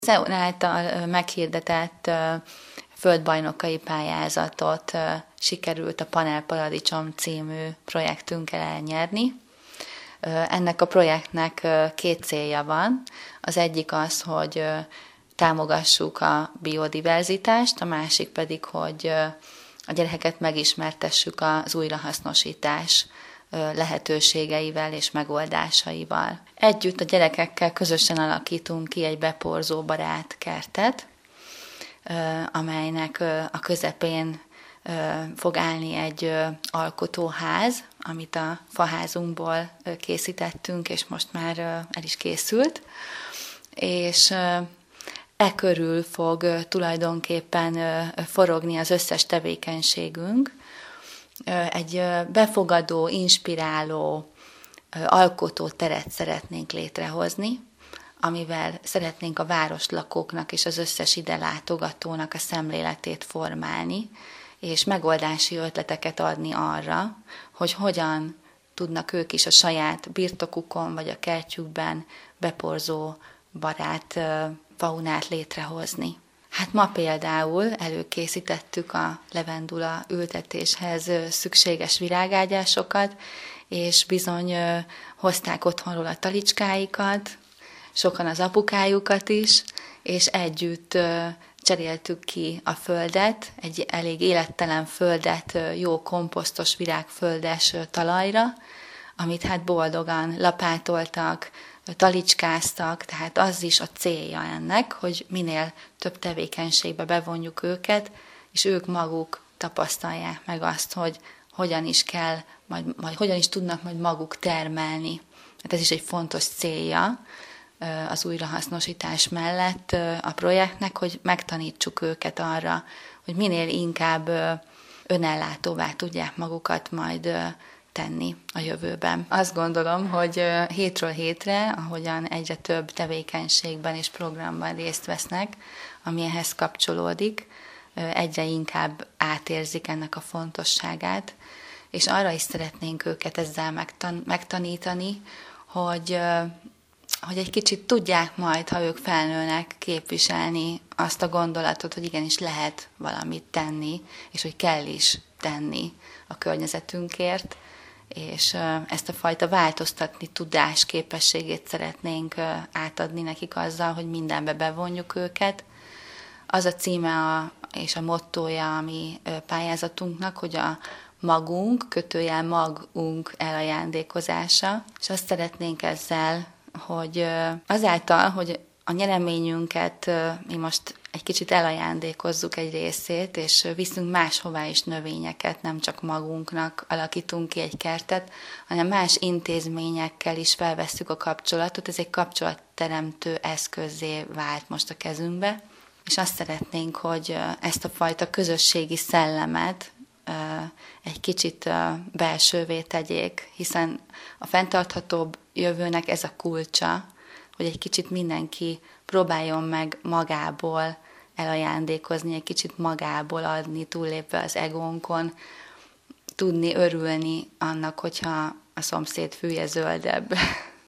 Az EU által meghirdetett földbajnokai pályázatot sikerült a Panel Paradicsom című projektünkkel elnyerni. Ennek a projektnek két célja van. Az egyik az, hogy támogassuk a biodiverzitást, a másik pedig, hogy a gyerekeket megismertessük az újrahasznosítás lehetőségeivel és megoldásaival. Együtt a gyerekekkel közösen alakítunk ki egy beporzóbarát kertet, amelynek a közepén fog állni egy alkotóház, amit a faházunkból készítettünk, és most már el is készült. És körül fog tulajdonképpen forogni az összes tevékenységünk. Egy befogadó, inspiráló, alkotó teret szeretnénk létrehozni, amivel szeretnénk a városlakóknak és az összes ide látogatónak a szemléletét formálni, és megoldási ötleteket adni arra, hogy hogyan tudnak ők is a saját birtokukon vagy a kertjükben beporzó barát faunát létrehozni. Hát ma például előkészítettük a levendula ültetéshez szükséges virágágyásokat, és bizony hozták otthonról a talicskáikat, sokan az apukájukat is, és együtt cseréltük ki a földet, egy elég élettelen földet jó komposztos virágföldes talajra, amit hát boldogan lapátoltak, talicskáztak, tehát az is a célja ennek, hogy minél több tevékenységbe bevonjuk őket, és ők maguk tapasztalják meg azt, hogy hogyan is kell, majd hogyan is tudnak majd maguk termelni. Hát ez is egy fontos célja az újrahasznosítás mellett a projektnek, hogy megtanítsuk őket arra, hogy minél inkább önellátóvá tudják magukat majd tenni a jövőben. Azt gondolom, hogy hétről hétre, ahogyan egyre több tevékenységben és programban részt vesznek, ami ehhez kapcsolódik, egyre inkább átérzik ennek a fontosságát, és arra is szeretnénk őket ezzel megtanítani, hogy egy kicsit tudják majd, ha ők felnőnek, képviselni azt a gondolatot, hogy igenis lehet valamit tenni, és hogy kell is tenni a környezetünkért, és ezt a fajta változtatni tudás képességét szeretnénk átadni nekik azzal, hogy mindenbe bevonjuk őket. Az a címe és a mottója a mi pályázatunknak, hogy a magunk elajándékozása, és azt szeretnénk ezzel, hogy azáltal, hogy a nyereményünket mi most egy kicsit elajándékozzuk egy részét, és viszünk máshová is növényeket, nem csak magunknak alakítunk ki egy kertet, hanem más intézményekkel is felvesszük a kapcsolatot. Ez egy kapcsolatteremtő eszközzé vált most a kezünkbe, és azt szeretnénk, hogy ezt a fajta közösségi szellemet egy kicsit belsővé tegyék, hiszen a fenntarthatóbb jövőnek ez a kulcsa, hogy egy kicsit mindenki próbáljon meg magából elajándékozni, egy kicsit magából adni, túllépve az egónkon, tudni örülni annak, hogyha a szomszéd fülye zöldebb.